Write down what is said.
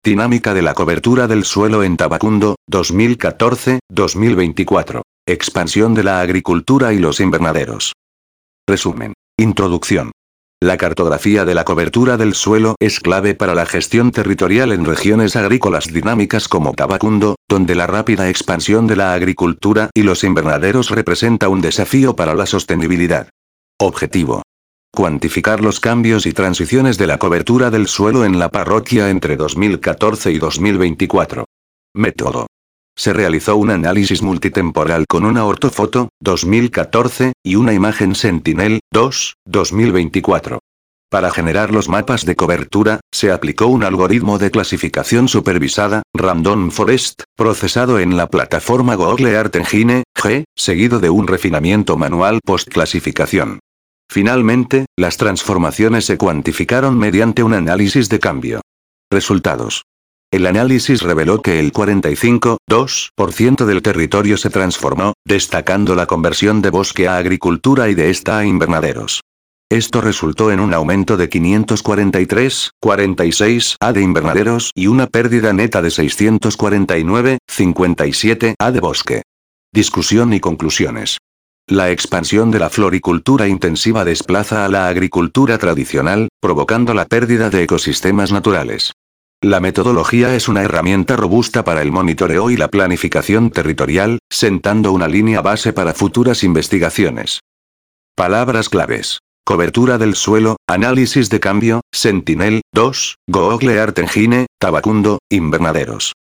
Dinámica de la cobertura del suelo en Tabacundo, 2014-2024. Expansión de la agricultura y los invernaderos. Resumen. Introducción. La cartografía de la cobertura del suelo es clave para la gestión territorial en regiones agrícolas dinámicas como Tabacundo, donde la rápida expansión de la agricultura y los invernaderos representa un desafío para la sostenibilidad. Objetivo. Cuantificar los cambios y transiciones de la cobertura del suelo en la parroquia entre 2014 y 2024. Método. Se realizó un análisis multitemporal con una ortofoto, 2014, y una imagen Sentinel-2, 2024. Para generar los mapas de cobertura, se aplicó un algoritmo de clasificación supervisada, Random Forest, procesado en la plataforma Google Earth Engine, G, seguido de un refinamiento manual post-clasificación. Finalmente, las transformaciones se cuantificaron mediante un análisis de cambio. Resultados. El análisis reveló que el 45,2% del territorio se transformó, destacando la conversión de bosque a agricultura y de esta a invernaderos. Esto resultó en un aumento de 543,46 ha de invernaderos y una pérdida neta de 649,57 ha de bosque. Discusión y conclusiones. La expansión de la floricultura intensiva desplaza a la agricultura tradicional, provocando la pérdida de ecosistemas naturales. La metodología es una herramienta robusta para el monitoreo y la planificación territorial, sentando una línea base para futuras investigaciones. Palabras claves. Cobertura del suelo, análisis de cambio, Sentinel-2, Google Earth Engine, Tabacundo, invernaderos.